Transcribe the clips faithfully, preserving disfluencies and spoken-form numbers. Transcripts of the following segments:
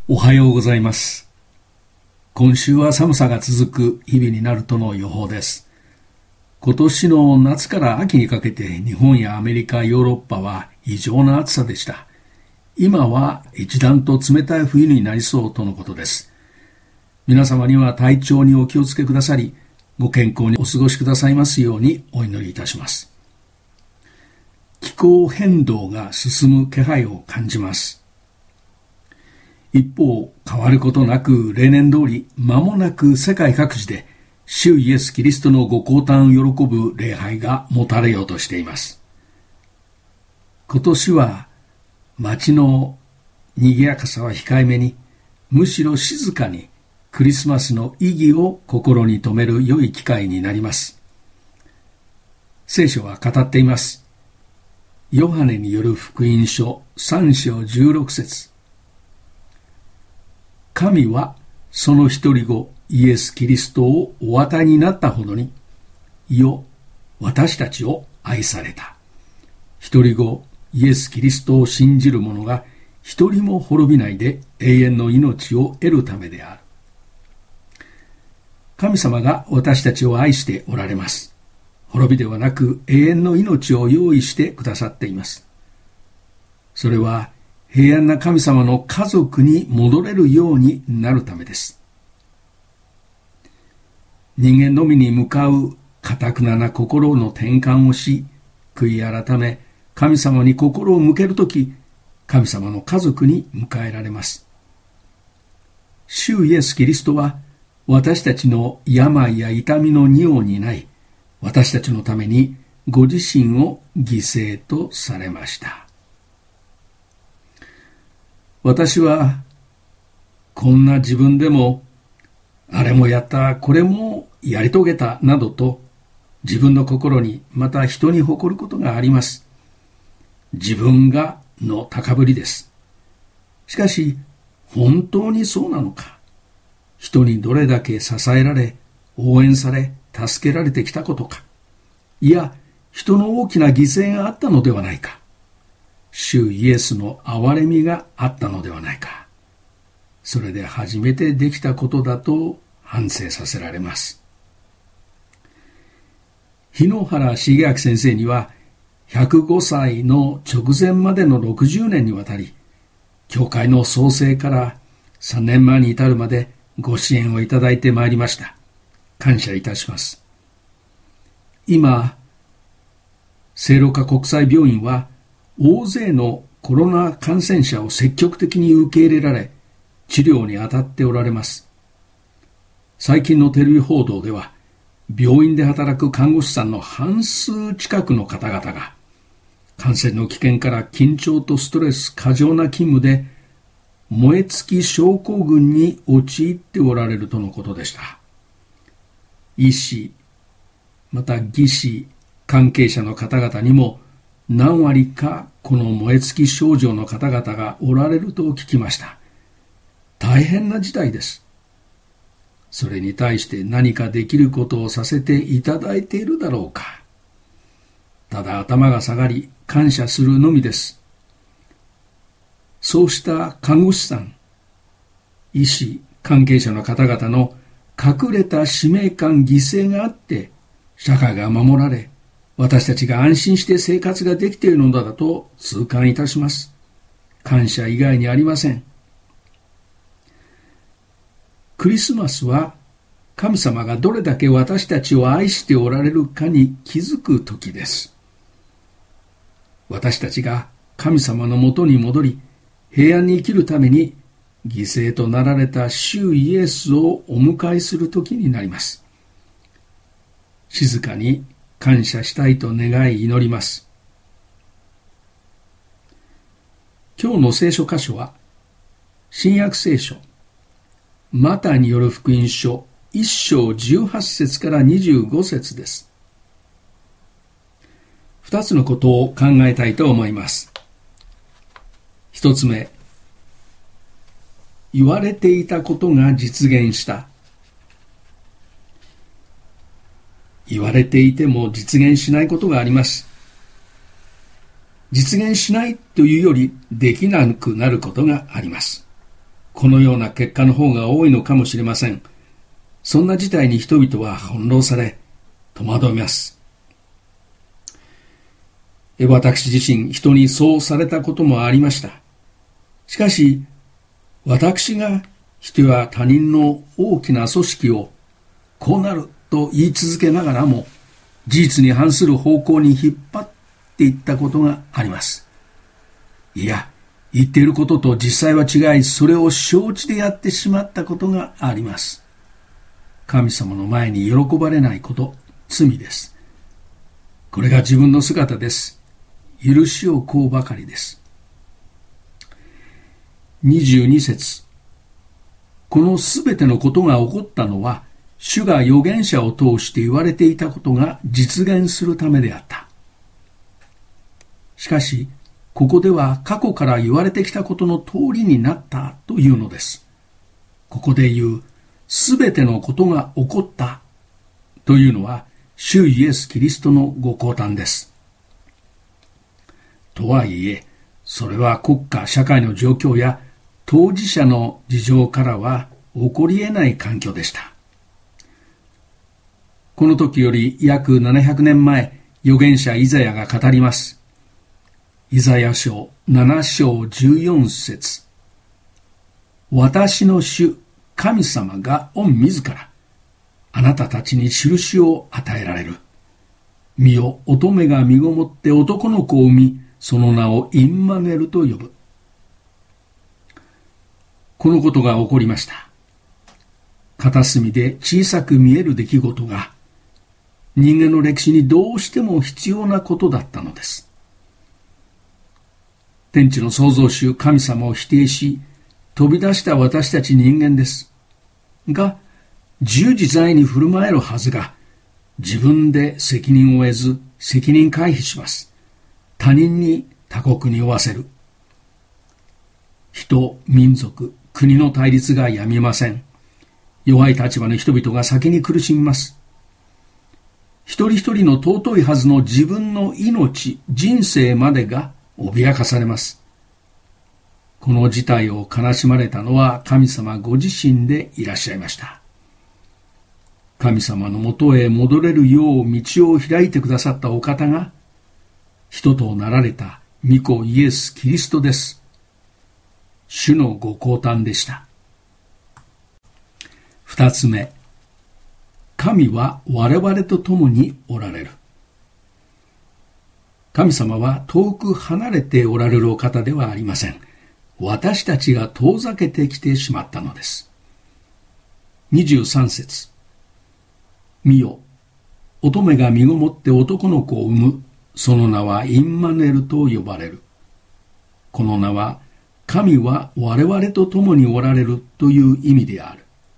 おはようございます。今週は寒さが続く日々になるとの予報です。今年の夏から秋にかけて日本やアメリカ、ヨーロッパは異常な暑さでした。今は一段と冷たい冬になりそうとのことです。皆様には体調にお気をつけくださり、ご健康にお過ごしくださいますようにお祈りいたします。気候変動が進む気配を感じます。一方、変わることなく例年通り間もなく世界各地で主イエス・キリストのご降誕を喜ぶ礼拝が持たれようとしています。今年は街の賑やかさは控えめに、むしろ静かにクリスマスの意義を心に留める良い機会になります。聖書は語っています。ヨハネによる福音書さん章じゅうろく節。神はその一人子イエス・キリストをお与えになったほどに、よ、私たちを愛された。一人子イエス・キリストを信じる者が一人も滅びないで永遠の命を得るためである。神様が私たちを愛しておられます。滅びではなく永遠の命を用意してくださっています。それは平安な神様の家族に戻れるようになるためです。人間のみに向かう堅くなな心の転換をし、悔い改め、神様に心を向けるとき、神様の家族に迎えられます。主イエス・キリストは、私たちの病や痛みの荷を担い、私たちのためにご自身を犠牲とされました。私はこんな自分でもあれもやったこれもやり遂げたなどと自分の心にまた人に誇ることがあります。自分がの高ぶりです。しかし本当にそうなのか。人にどれだけ支えられ応援され助けられてきたことか。いや人の大きな犠牲があったのではないか。主イエスの憐れみがあったのではないか。それで初めてできたことだと反省させられます。日野原重明先生にはひゃくごさいの直前までのろくじゅうねんにわたり、教会の創生からさんねんまえに至るまでご支援をいただいてまいりました。感謝いたします。今、聖路加国際病院は大勢のコロナ感染者を積極的に受け入れられ、治療に当たっておられます。最近のテレビ報道では、病院で働く看護師さんの半数近くの方々が、感染の危険から緊張とストレス、過剰な勤務で、燃え尽き症候群に陥っておられるとのことでした。医師、また技師、関係者の方々にも、何割かこの燃え尽き症状の方々がおられると聞きました。大変な事態です。それに対して何かできることをさせていただいているだろうか。ただ頭が下がり感謝するのみです。そうした看護師さん、医師、関係者の方々の隠れた使命感、犠牲があって社会が守られ、私たちが安心して生活ができているのだと痛感いたします。感謝以外にありません。クリスマスは神様がどれだけ私たちを愛しておられるかに気づく時です。私たちが神様のもとに戻り、平安に生きるために犠牲となられた主イエスをお迎えする時になります。静かに感謝したいと願い祈ります。今日の聖書箇所は、新約聖書、マタイによる福音書いっ章じゅうはち節からにじゅうご節です。二つのことを考えたいと思います。一つ目、言われていたことが実現した。言われていても実現しないことがあります。実現しないというよりできなくなることがあります。 このような結果の方が多いのかもしれません。そんな事態に人々は翻弄され、戸惑います。私自身、人にそうされたこともありました。しかし、私が人や他人の大きな組織をこうなると言い続けながらも、事実に反する方向に引っ張っていったことがあります。いや、言っていることと実際は違い、それを承知でやってしまったことがあります。神様の前に喜ばれないこと、罪です。これが自分の姿です。許しを請うばかりです。にじゅうに節。このすべてのことが起こったのは、主が預言者を通して言われていたことが実現するためであった。しかし、ここでは過去から言われてきたことの通りになったというのです。ここで言う、すべてのことが起こったというのは、主イエス・キリストのご降誕です。とはいえ、それは国家・社会の状況や当事者の事情からは起こり得ない環境でした。この時より約ななひゃくねんまえ、預言者イザヤが語ります。イザヤ書なな章じゅうよん節。私の主、神様が御自ら、あなたたちに印を与えられる。見よ、乙女が身ごもって男の子を産み、その名をインマネルと呼ぶ。このことが起こりました。片隅で小さく見える出来事が、人間の歴史にどうしても必要なことだったのです。天地の創造主神様を否定し、飛び出した私たち人間です。が、自由自在に振る舞えるはずが、自分で責任を得ず、責任回避します。他人に他国に負わせる。人、民族、国の対立がやみません。弱い立場の人々が先に苦しみます。一人一人の尊いはずの自分の命、人生までが脅かされます。この事態を悲しまれたのは神様ご自身でいらっしゃいました。神様のもとへ戻れるよう道を開いてくださったお方が、人となられた御子イエス・キリストです。主のご降誕でした。二つ目、神は我々と共におられる。神様は遠く離れておられるお方ではありません。私たちが遠ざけてきてしまったのです。にじゅうさん節。見よ、乙女が身ごもって男の子を産む。その名はインマネルと呼ばれる。この名は、神は我々と共におられるという意味である。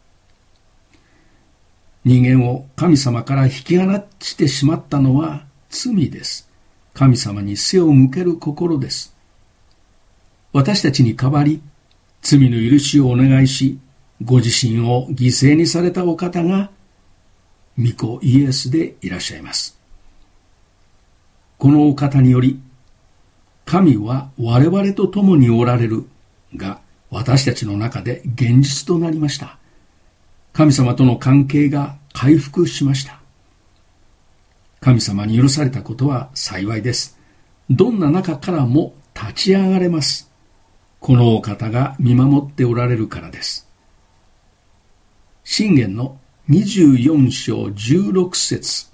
人間を神様から引き離してしまったのは罪です。神様に背を向ける心です。私たちに代わり、罪の許しをお願いし、ご自身を犠牲にされたお方が、御子イエスでいらっしゃいます。このお方により、神は我々と共におられるが、私たちの中で現実となりました。神様との関係が回復しました。神様に許されたことは幸いです。どんな中からも立ち上がれます。このお方が見守っておられるからです。箴言のにじゅうよん章じゅうろく節。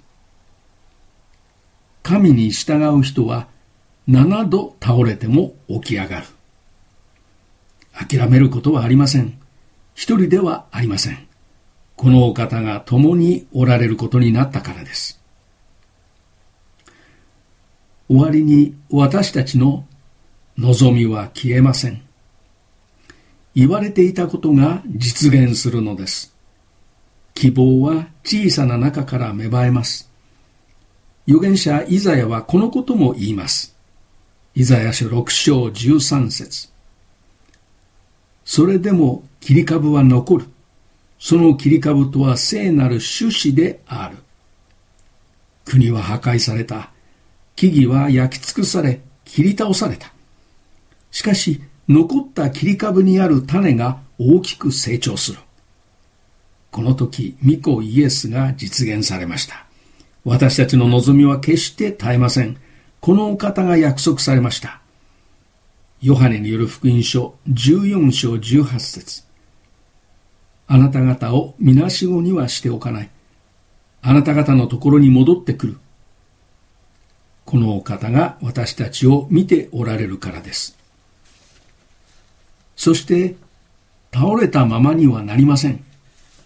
神に従う人は七度倒れても起き上がる。諦めることはありません。一人ではありません。このお方が共におられることになったからです。終わりに私たちの望みは消えません。言われていたことが実現するのです。希望は小さな中から芽生えます。預言者イザヤはこのことも言います。イザヤ書ろく章じゅうさん節。それでも切り株は残る。その切り株とは聖なる種子である。国は破壊された。木々は焼き尽くされ、切り倒された。しかし、残った切り株にある種が大きく成長する。この時、御子イエスが実現されました。私たちの望みは決して絶えません。このお方が約束されました。ヨハネによる福音書じゅうよん章じゅうはち節。あなた方をみなしごにはしておかない。あなた方のところに戻ってくる。このお方が私たちを見ておられるからです。そして、倒れたままにはなりません。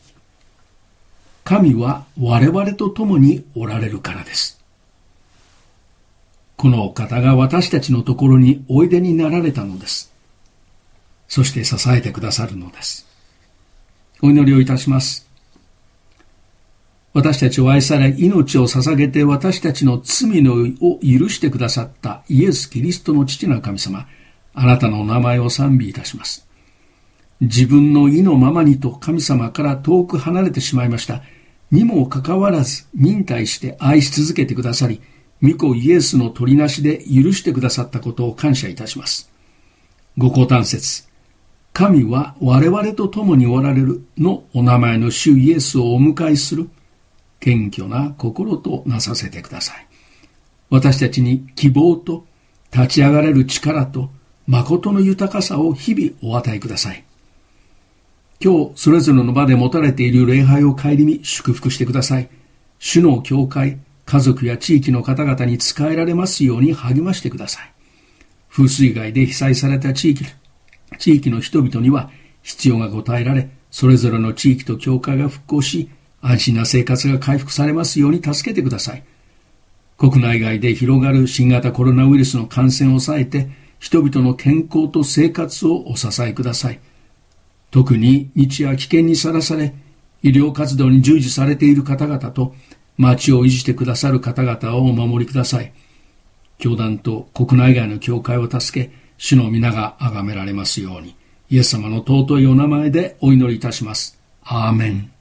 神は我々と共におられるからです。このお方が私たちのところにおいでになられたのです。そして支えてくださるのです。お祈りをいたします。私たちを愛され、命を捧げて私たちの罪のを許してくださったイエス・キリストの父なる神様、あなたのお名前を賛美いたします。自分の意のままにと神様から遠く離れてしまいました。にもかかわらず忍耐して愛し続けてくださり、御子イエスの取りなしで許してくださったことを感謝いたします。ご講談節、神は我々と共におられるのお名前の主イエスをお迎えする謙虚な心となさせてください。私たちに希望と立ち上がれる力と誠の豊かさを日々お与えください。今日それぞれの場で持たれている礼拝を顧み祝福してください。主の教会、家族や地域の方々に仕えられますように励ましてください。風水害で被災された地域、地域の人々には必要が応えられ、それぞれの地域と教会が復興し、安心な生活が回復されますように助けてください。国内外で広がる新型コロナウイルスの感染を抑えて、人々の健康と生活をお支えください。特に日夜危険にさらされ、医療活動に従事されている方々と、町を維持してくださる方々をお守りください。教団と国内外の教会を助け、主の皆が崇められますように、イエス様の尊いお名前でお祈りいたします。アーメン。